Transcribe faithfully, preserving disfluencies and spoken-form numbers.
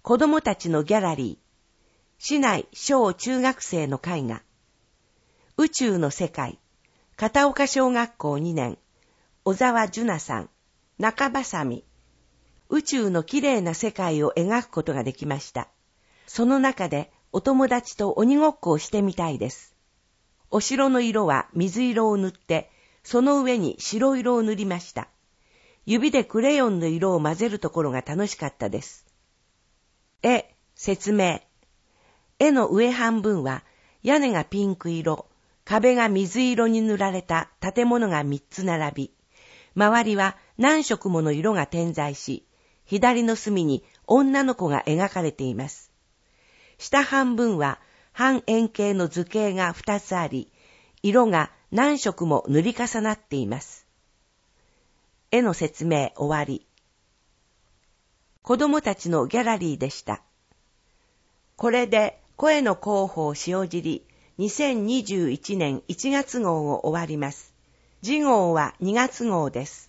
子供たちのギャラリー、市内小中学生の絵画、宇宙の世界、片岡小学校にねん、小沢樹奈さん、中ばさみ、宇宙のきれいな世界を描くことができました。その中でお友達と鬼ごっこをしてみたいです。お城の色は水色を塗って、その上に白色を塗りました。指でクレヨンの色を混ぜるところが楽しかったです。絵、説明。絵の上半分は屋根がピンク色、壁が水色に塗られた建物がみっつ並び、周りは何色もの色が点在し、左の隅に女の子が描かれています。下半分は半円形の図形がふたつあり、色が何色も塗り重なっています。絵の説明終わり。子供たちのギャラリーでした。これで声の広報塩尻にせんにじゅういちねんいちがつ号を終わります。次号はにがつ号です。